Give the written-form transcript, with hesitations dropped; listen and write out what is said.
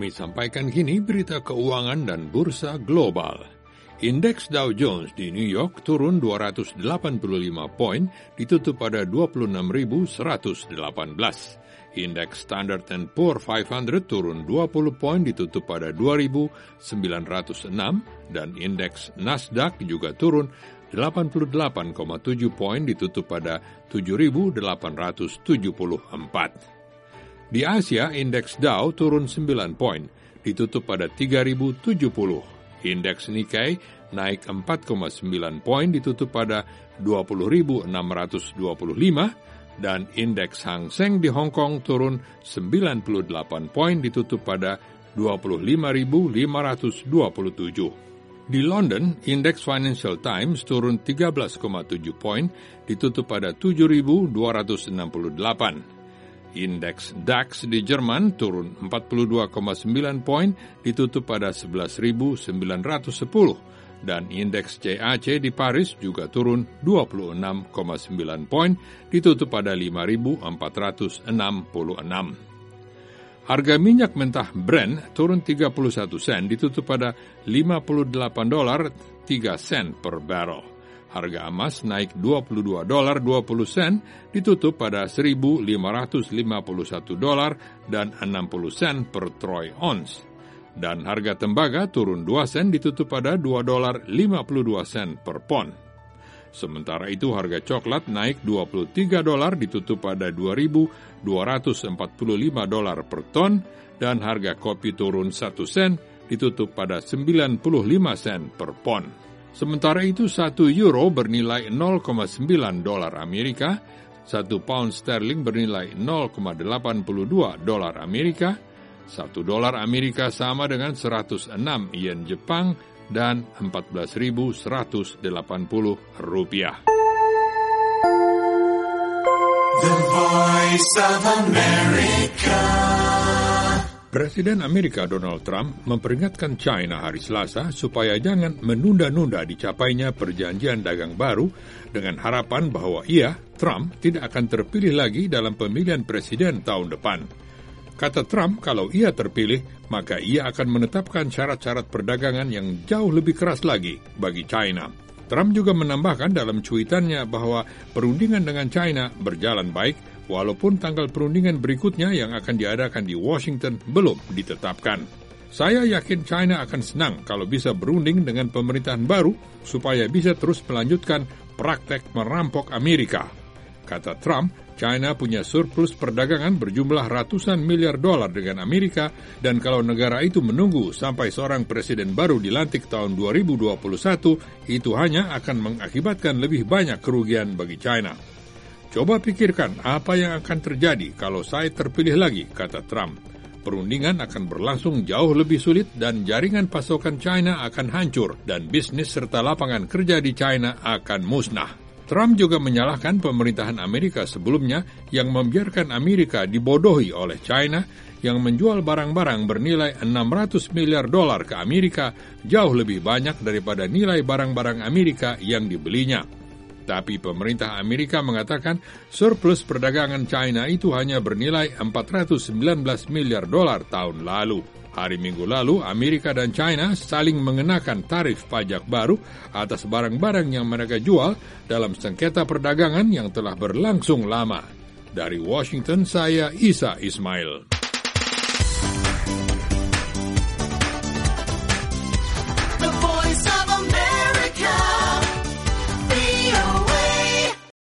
Kami sampaikan kini berita keuangan dan bursa global. Indeks Dow Jones di New York turun 285 poin, ditutup pada 26.118. Indeks Standard & Poor 500 turun 20 poin, ditutup pada 2.906, dan indeks Nasdaq juga turun 88,7 poin, ditutup pada 7.874. Di Asia, indeks Dow turun 9 poin, ditutup pada 3.070. Indeks Nikkei naik 4,9 poin, ditutup pada 20.625, dan indeks Hang Seng di Hong Kong turun 98 poin, ditutup pada 25.527. Di London, indeks Financial Times turun 13,7 poin, ditutup pada 7.268. Indeks DAX di Jerman turun 42,9 poin, ditutup pada 11.910, dan indeks CAC di Paris juga turun 26,9 poin, ditutup pada 5.466. Harga minyak mentah Brent turun 31 sen, ditutup pada $58.03 per barrel. Harga emas naik $22.20, ditutup pada $1.551 dan 60 sen per troy ounce. Dan harga tembaga turun 2 sen, ditutup pada $2.52 per pon. Sementara itu harga coklat naik $23, ditutup pada $2.245 per ton, dan harga kopi turun 1 sen, ditutup pada 95 sen per pon. Sementara itu, 1 euro bernilai $0,9 Amerika, 1 pound sterling bernilai $0,82 Amerika, 1 dolar Amerika sama dengan 106 yen Jepang, dan 14.180 rupiah. The Voice of America. Presiden Amerika Donald Trump memperingatkan China hari Selasa supaya jangan menunda-nunda dicapainya perjanjian dagang baru dengan harapan bahwa ia, Trump, tidak akan terpilih lagi dalam pemilihan presiden tahun depan. Kata Trump, kalau ia terpilih, maka ia akan menetapkan syarat-syarat perdagangan yang jauh lebih keras lagi bagi China. Trump juga menambahkan dalam cuitannya bahwa perundingan dengan China berjalan baik, walaupun tanggal perundingan berikutnya yang akan diadakan di Washington belum ditetapkan. Saya yakin China akan senang kalau bisa berunding dengan pemerintahan baru supaya bisa terus melanjutkan praktek merampok Amerika. Kata Trump, China punya surplus perdagangan berjumlah ratusan miliar dolar dengan Amerika, dan kalau negara itu menunggu sampai seorang presiden baru dilantik tahun 2021, itu hanya akan mengakibatkan lebih banyak kerugian bagi China. Coba pikirkan apa yang akan terjadi kalau saya terpilih lagi, kata Trump. Perundingan akan berlangsung jauh lebih sulit dan jaringan pasokan China akan hancur dan bisnis serta lapangan kerja di China akan musnah. Trump juga menyalahkan pemerintahan Amerika sebelumnya yang membiarkan Amerika dibodohi oleh China yang menjual barang-barang bernilai 600 miliar dolar ke Amerika, jauh lebih banyak daripada nilai barang-barang Amerika yang dibelinya. Tapi pemerintah Amerika mengatakan surplus perdagangan China itu hanya bernilai 419 miliar dolar tahun lalu. Hari Minggu lalu, Amerika dan China saling mengenakan tarif pajak baru atas barang-barang yang mereka jual dalam sengketa perdagangan yang telah berlangsung lama. Dari Washington, saya Isa Ismail.